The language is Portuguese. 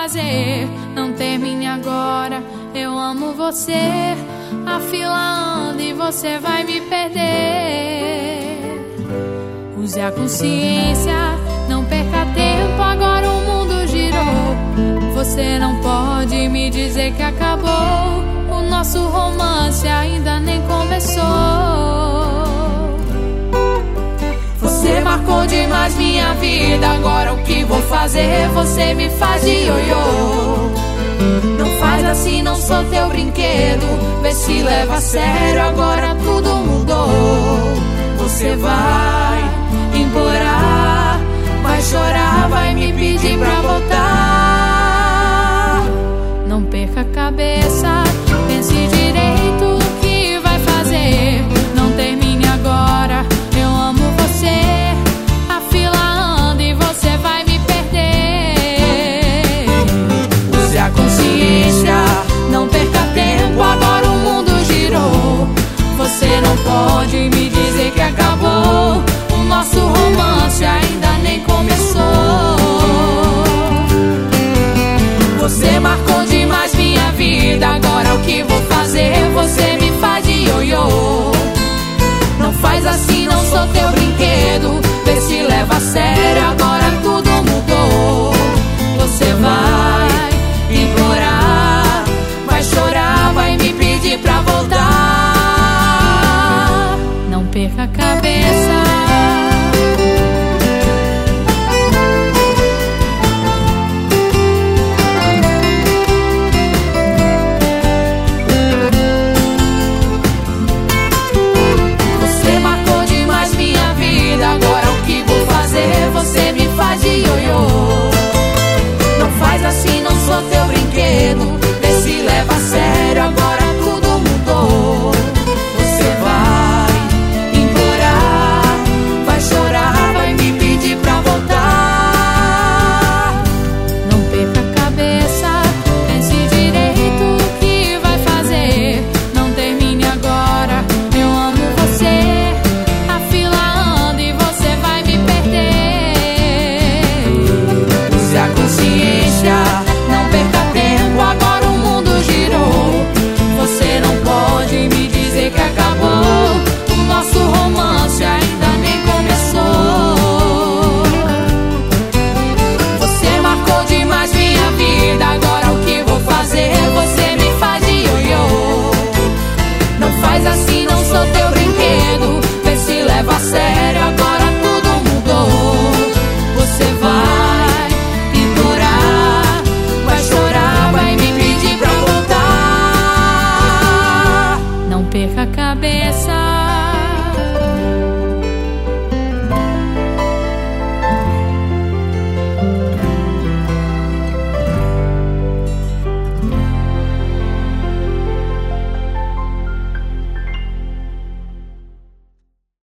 fazer. Não termine agora, eu amo você. A fila anda e você vai me perder. Use a consciência, não perca tempo, agora o mundo girou. Você não pode me dizer que acabou. O nosso romance ainda nem começou. Você marcou demais minha vida, agora o que vou fazer? Você me faz de ioiô. Não faz assim, não sou teu brinquedo. Vê se leva a sério, agora tudo mudou. Você vai implorar, vai chorar, vai me pedir pra voltar. Não perca a cabeça, pense direito o que vai fazer. Não termine agora, eu amo você. A fila anda e você vai me perder. Use a consciência, não perca tempo, agora o mundo girou. Você não pode me dizer que acabou. O nosso romance ainda nem começou. Você marcou demais minha vida, agora o que vou fazer? Você me faz de ioiô. Não faz assim, não sou teu brinquedo. Vê se leva a sério, agora tudo mudou. Você vai implorar, vai chorar, vai me pedir pra voltar. Não perca a cabeça. Você me faz de ioiô. Não faz assim, não sou teu brinquedo. Vê se leva a sério, agora tudo mudou. Você vai implorar, vai chorar, vai me pedir pra voltar. Não perca a cabeça, pense direito o que vai fazer. Não termine agora, eu amo você. A fila anda e você vai me perder. A consciência,